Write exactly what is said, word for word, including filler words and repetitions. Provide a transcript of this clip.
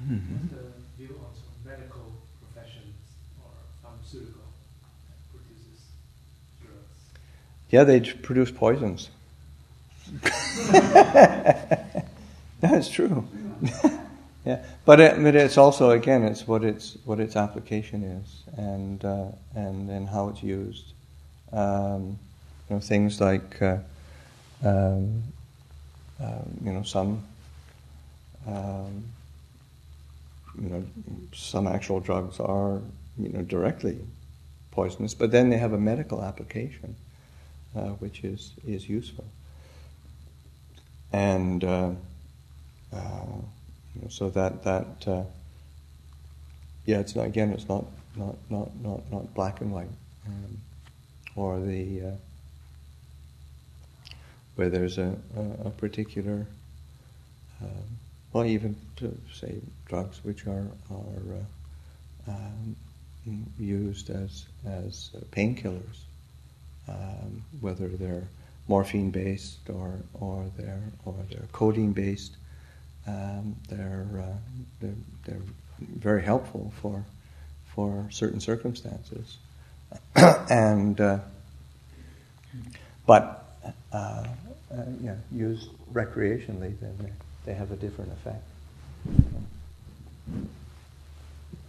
Mm-hmm. What's the view on some medical professions or pharmaceutical that produces drugs? Yeah, they produce poisons. That's true. Yeah, but it, but it's also, again, it's what its what its application is, and uh, and and how it's used. Um, you know, things like uh, um, uh, you know some um, you know some actual drugs are you know directly poisonous, but then they have a medical application, uh, which is is useful, and. Uh, uh, You know, so that that uh, yeah, it's not, again, it's not not not not, not black and white, um, or the uh, where there's a a, a particular uh, well, even to say drugs which are are uh, um, used as as painkillers, um, whether they're morphine based or or they're or they're codeine based. Um, they're, uh, they're they're very helpful for for certain circumstances, and uh, but uh, uh, yeah, used recreationally, then they, they have a different effect.